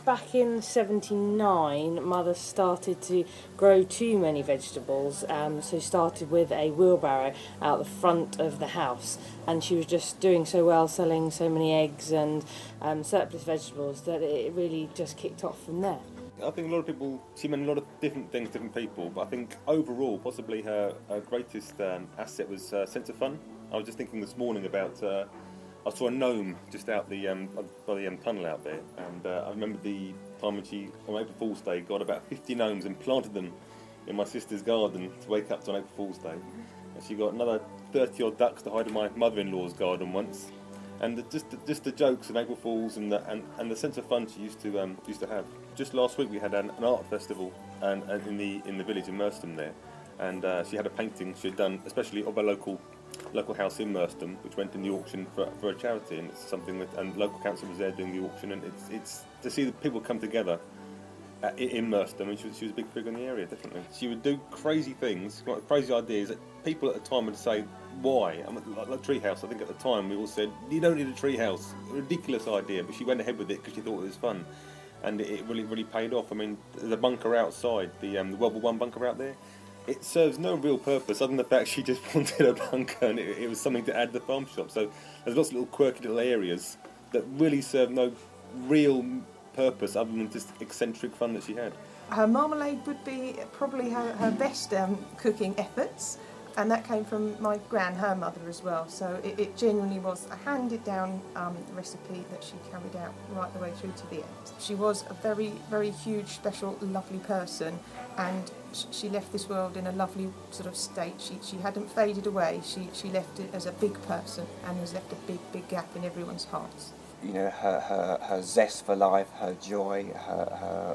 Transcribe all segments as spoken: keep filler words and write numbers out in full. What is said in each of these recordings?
back in seventy-nine, Mother started to grow too many vegetables, um, so started with a wheelbarrow out the front of the house, and she was just doing so well, selling so many eggs and um, surplus vegetables, that it really just kicked off from there. I think a lot of people, she meant a lot of different things, different people, but I think overall, possibly her, her greatest um, asset was her sense of fun. I was just thinking this morning about, uh, I saw a gnome just out the um, by the um, tunnel out there, and uh, I remember the time when she, on April Fool's Day, got about fifty gnomes and planted them in my sister's garden to wake up to on April Fool's Day. And she got another thirty odd ducks to hide in my mother-in-law's garden once. And the, just the, just the jokes of April Fools and the and, and the sense of fun she used to um, used to have. Just last week we had an, an art festival and, and in the in the village in Merstham there, and uh, she had a painting she had done, especially of a local local house in Merstham, which went in the auction for, for a charity, and it's something that and local council was there doing the auction, and it's it's to see the people come together uh, in Merstham, and she was, she was a big figure in the area, definitely. She would do crazy things, like crazy ideas that people at the time would say, why? I mean, like, like treehouse, I think at the time we all said, you don't need a treehouse, ridiculous idea, but she went ahead with it because she thought it was fun, and it really really paid off. I mean, the bunker outside, the um, the World War One bunker out there, it serves no real purpose other than the fact she just wanted a bunker, and it, it was something to add to the farm shop. So there's lots of little quirky little areas that really serve no real purpose other than just eccentric fun that she had. Her marmalade would be probably her, her best um, cooking efforts, and that came from my gran, her mother as well. So it, it genuinely was a handed down um, recipe that she carried out right the way through to the end. She was a very, very huge, special, lovely person, and sh- she left this world in a lovely sort of state. She she hadn't faded away. She she left it as a big person and has left a big, big gap in everyone's hearts. You know, her her, her zest for life, her joy, her her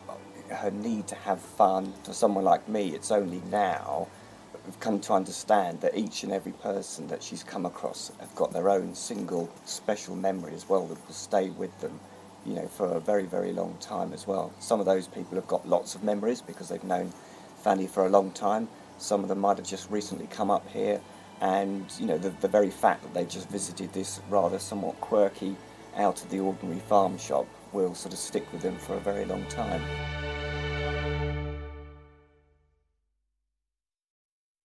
her need to have fun. For someone like me, it's only now we've come to understand that each and every person that she's come across have got their own single special memory as well that will stay with them, you know, for a very, very long time as well. Some of those people have got lots of memories because they've known Fanny for a long time. Some of them might have just recently come up here, and, you know, the, the very fact that they've just visited this rather somewhat quirky, out of the ordinary farm shop will sort of stick with them for a very long time.